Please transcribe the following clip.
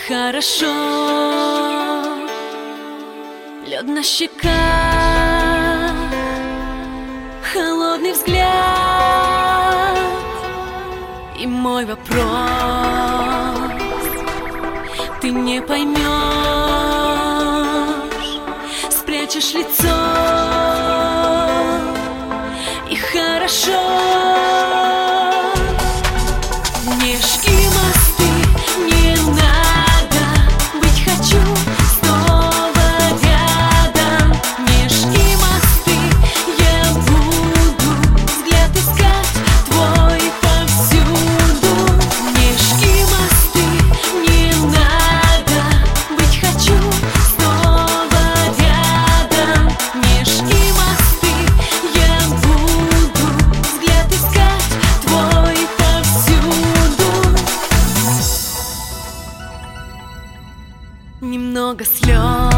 хорошо. Лед на щеках, холодный взгляд и мой вопрос ты не поймешь, спрячешь лицо, и хорошо. Не жги мосты, не надо быть, хочу снова рядом. Не жги мосты, я буду взгляд искать твой повсюду. Не жги мосты, не надо быть, хочу снова рядом. Не жги мосты, я буду взгляд искать твой повсюду. Немного слез